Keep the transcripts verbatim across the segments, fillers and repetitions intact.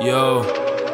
Yo.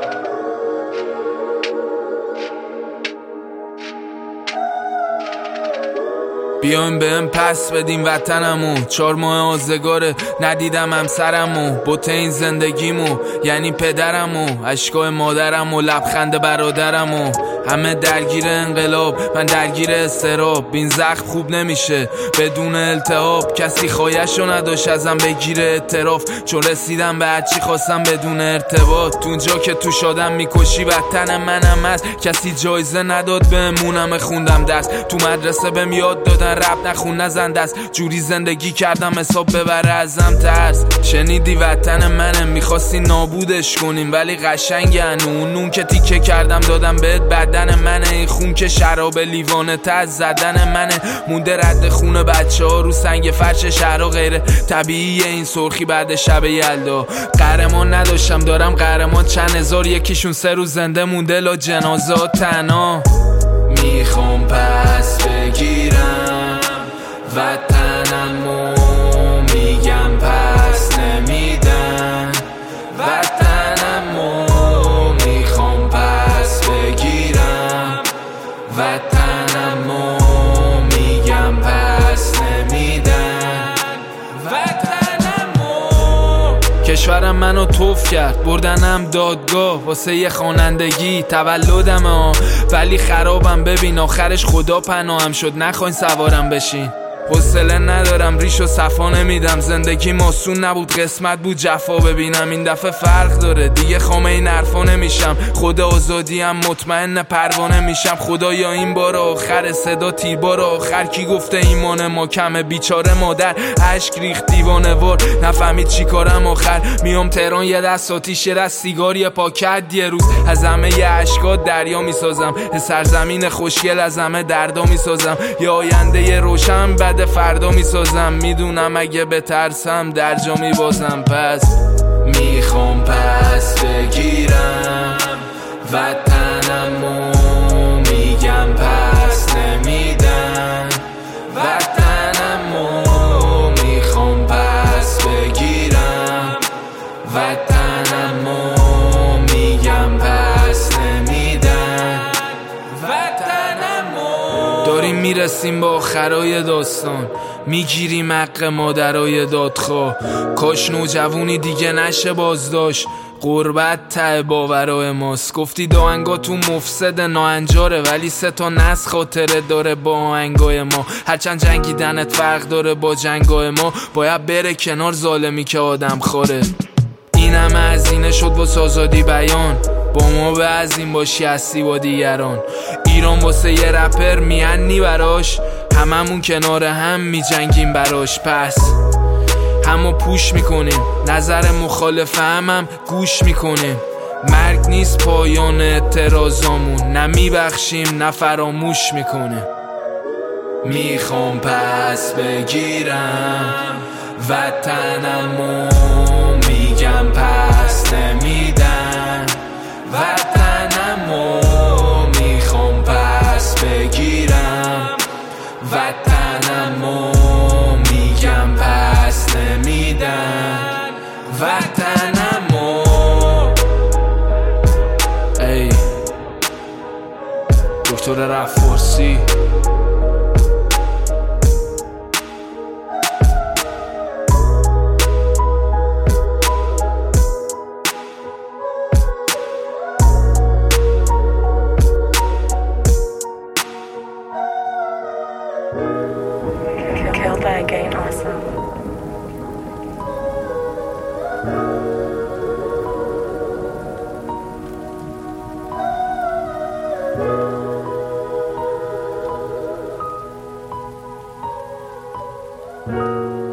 بیایم بهم پس بدیم وطنمو، چار ماه آزگاره ندیدم همسرمو، بوته این زندگیمو یعنی پدرمو، اشکای مادرمو، لبخند برادرمو. همه درگیر انقلاب، من درگیر استراب. بین زخم خوب نمیشه بدون التهاب. کسی خواهشو نداشت ازم بگیره اعتراف، چون رسیدم به هرچی خواستم بدون ارتباط. تو اونجا که تو شادم میکشی وطن منم هست، کسی جایزه نداد بهمونم خوندم درس. تو مدرسه بهم یاد دادن رب نخون نزن دست، جوری زندگی کردم حساب ببره ازم ترس. شنیدی وطن منه میخواستی نابودش کنیم، ولی قشنگن اون نون که تیکه کردم دادم بهت بدن منه. این خون که شراب لیوانه تا از زدن منه، مونده رد خون بچه ها رو سنگ فرش شهرها. غیر طبیعیه این سرخی بعد شب یلدا. قهرمان نداشتم دارم قهرمان چند هزار، یکیشون سه روز زنده مونده لا جنازات تنها. میخوام پس بگیرم وطنمو، میگم پس نمیدن وطنمو. میخوام پس بگیرم وطنمو، میگم پس نمیدن وطنمو. کشورم منو توف کرد بردنم دادگاه واسه یه خوانندگی تولدمه، ولی خرابم ببین آخرش خدا پناهم شد. نخواین سوارم بشین، حوصله ندارم ریش و صفا نمیدم. زندگی آسون نبود قسمت بود جفا ببینم. این دفعه فرق داره دیگه خامه این حرفا نمیشم. خود آزادیم مطمئن پروانه میشم. خدایا این بار آخر صدا تیربار آخر. کی گفته ایمان ما کمه بیچاره مادر اشک ریخت دیوانه وار، نفهمید چی کارم آخر. میام تهران یه دست آتیش یه دست سیگار یه پاکت، یه روز از همه ی اشکات دریا میسازم. سرزمین خوشگل از همه دردا میسازم. یه آینده ی روشن بعد فردا میسازم. میدونم اگه بترسم در جا میبازم. پس میخوام پس بگیرم وطنمو، میگم پس نمیدن وطنمو. میخوام پس بگیرم وطنمو، میگم پس نمیدن وطنمو. داریم میرسیم با آخرای داستان، میگیریم حق مادرای دادخواه. کاش نوجوونی دیگه نشه بازداشت، غربت ته باورای ماست. گفتی داهنگاتون مفسد ناهنجاره، ولی سه تا نسل خاطره داره با آهنگای ما. هرچند جنگیدنت فرق داره با جنگای ما، باید بره کنار ظالمی که آدم خوره. این همه هزینه شد واسه آزادی بیان، با ما به ازین باشی هستی با دیگران. ایران واسه یه رپر میعنی براش، هممون کنار هم میجنگیم براش. پس همو پوش میکنیم، نظر مخالف همم گوش میکنیم. مرگ نیست پایان اعتراضامون، نه میبخشیم نه فراموش میکنیم. میخوام پس بگیرم وطنمو، میگم پس نمیدن وطنمو. میخوام پس بگیرم وطنمو، میگم پس نمیدن وطنمو. ای دکتر رفارسی. Killed by a game awesome. Thank you.